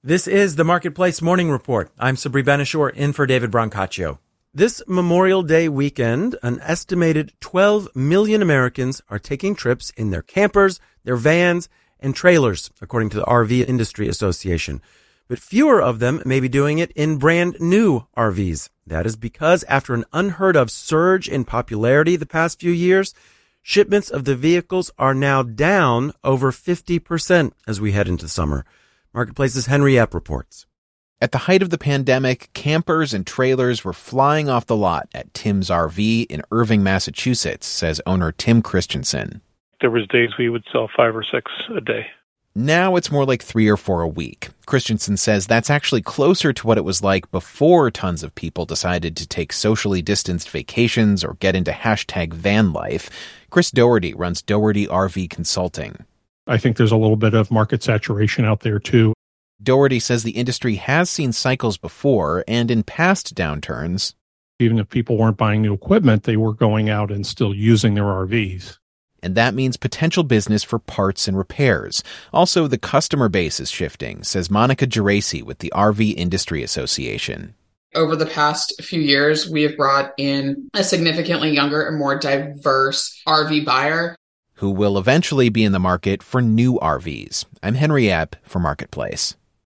This is the Marketplace Morning Report. I'm Sabri Ben-Achour in for David Brancaccio. This Memorial Day weekend, an estimated 12 million Americans are taking trips in their campers, their vans, and trailers, according to the RV Industry Association. But fewer of them may be doing it in brand new RVs. That is because after an unheard of surge in popularity the past few years, shipments of the vehicles are now down over 50% as we head into summer. Marketplace's Henry Epp reports. At the height of the pandemic, campers and trailers were flying off the lot at Tim's RV in Irving, Massachusetts, says owner Tim Christensen. There was days we would sell 5 or 6 a day. Now it's more like 3 or 4 a week. Christensen says that's actually closer to what it was like before tons of people decided to take socially distanced vacations or get into #van life. Chris Doherty runs Doherty RV Consulting. I think there's a little bit of market saturation out there, too. Doherty says the industry has seen cycles before, and in past downturns, even if people weren't buying new equipment, they were going out and still using their RVs. And that means potential business for parts and repairs. Also, the customer base is shifting, says Monica Geraci with the RV Industry Association. Over the past few years, we have brought in a significantly younger and more diverse RV buyer, who will eventually be in the market for new RVs. I'm Henry Epp for Marketplace.